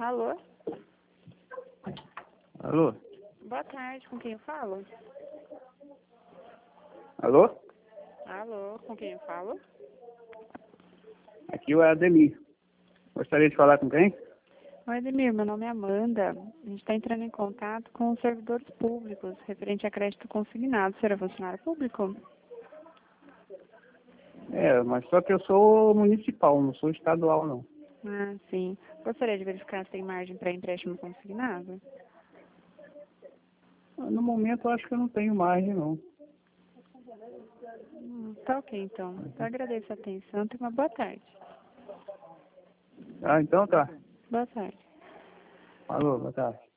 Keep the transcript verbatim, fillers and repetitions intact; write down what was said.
Alô? Alô? Boa tarde, com quem eu falo? Alô? Alô, com quem eu falo? Aqui é o Ademir. Gostaria de falar com quem? Oi, Ademir, meu nome é Amanda. A gente está entrando em contato com os servidores públicos, referente a crédito consignado. Você era funcionário público? É, mas só que eu sou municipal, não sou estadual, não. Ah, sim. Gostaria de verificar se tem margem para empréstimo consignado? No momento eu acho que eu não tenho margem, não. Hum, tá ok, então. Eu agradeço a atenção. Tenha uma boa tarde. Ah, então tá. Boa tarde. Falou, boa tarde.